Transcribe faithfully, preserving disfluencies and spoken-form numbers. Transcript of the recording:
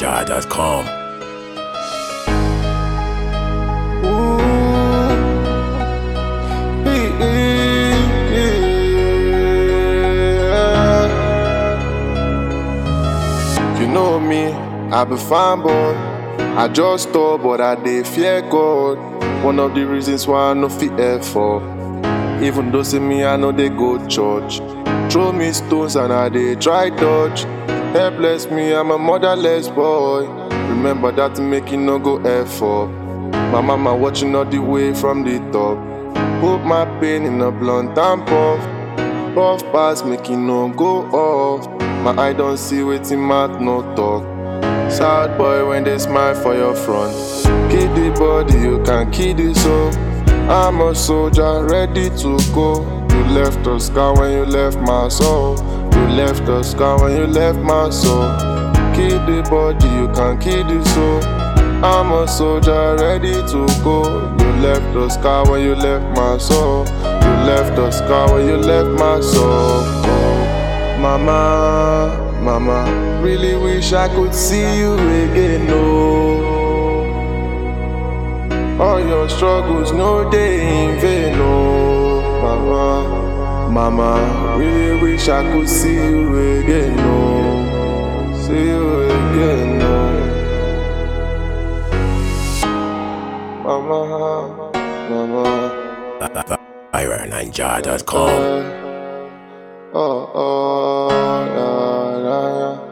Ninja dot com. You know me, I be fine boy. I just stop, but I dey fear God. One of the reasons why I no fit effort. Even though say me I know they go church. Throw me stones and I dey try dodge. Helpless me, I'm a motherless boy. Remember that to make you no go effort. My mama watching all the way from the top. Put my pain in a blunt and puff. Puff pass make you no go off. My eye don't see wetin mouth no talk. Sad boy when they smile for your front. Kill the body, you can kill the soul. I'm a soldier ready to go. You left a scar when you left my soul. You left a scar when you left my soul. Kill the body, you can kill the soul. I'm a soldier ready to go. You left a scar when you left my soul. You left a scar when you left my soul. Oh, mama, mama, really wish I could see you again. No. All your struggles, no day in vain, no. Mama, mama, really wish I could see you again, no. See you again, no. Mama, mama. Fire Ninja dot com. Oh, oh, yeah, yeah, yeah.